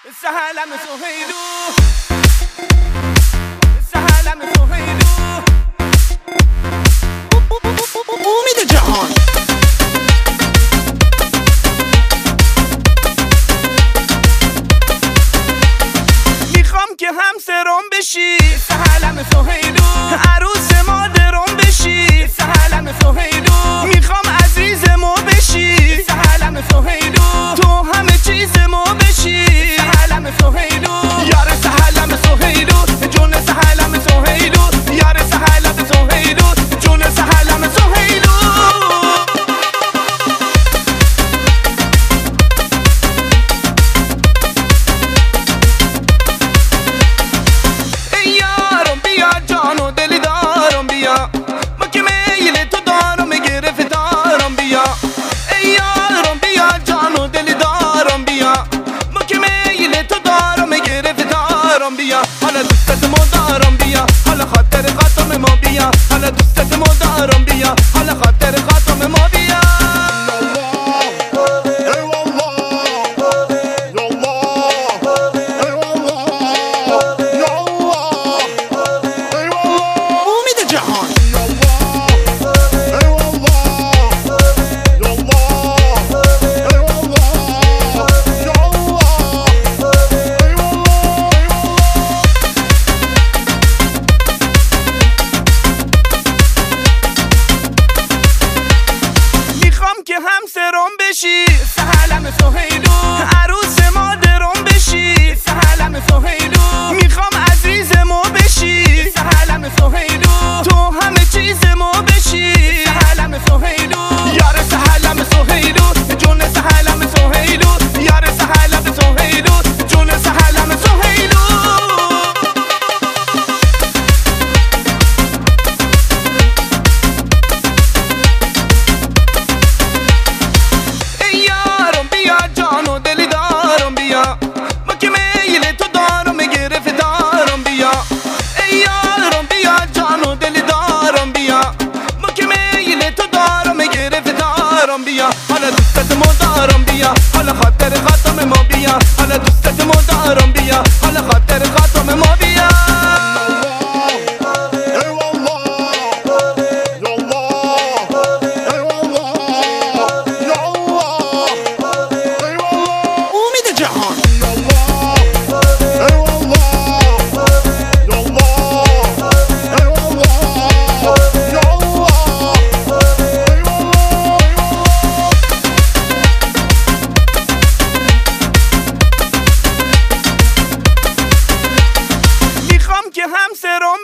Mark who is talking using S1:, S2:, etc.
S1: سهلم سهیلو سهلم سهیلو امید جهان میخوام که همسرم بشی سهلم سهیلو عروس مادرم بشی سهلم سهیلو میخوام عزیزمو بشی سهلم سهیلو تو همه چیزمو بشی سهلم سهیلو یار سهلم سهیلو جون سهلم سهیلو یار سهلم سهیلو جون سهلم سهیلو ای یارم بیا جان و دلی دارم بیا ما که میل تو دارم گرفتارم بیا ای یارم بیا جان و دلی دارم بیا ما که میل تو دارم گرفتارم بیا حالا دوستتمو دارم بیا حالا خاطر خاطم ما بیا حالا دوستتمو دارم بیا حالا خاطر خاطم ما بیا امید جهان میخوام که همسرم بشی سهلم سهیلو عروس مادرم بشی سهلم سهیلو میخوام عزیزمو بشی سهلم سهیلو تو همه چیزمو بشی سهلم سهیلو یار سهلم سهیلو جون سهلم سهیلو یار سهلم سهیلو جون سهلم سهیلو ای یارم بیا جان و دلی دارم بیا ما که میل تو دارم گرفتارم بیا ای یارم بیا جان و دلی دارم بیا ما که میل تو دارم گرفتارم بیا حالا دوستتمو دارم بیا حالا خاطر خاطم ما بیا حالا دوستتمو دارم بیا حالا خاطر خاطم ما بیا امید جهان میخوام که همسرم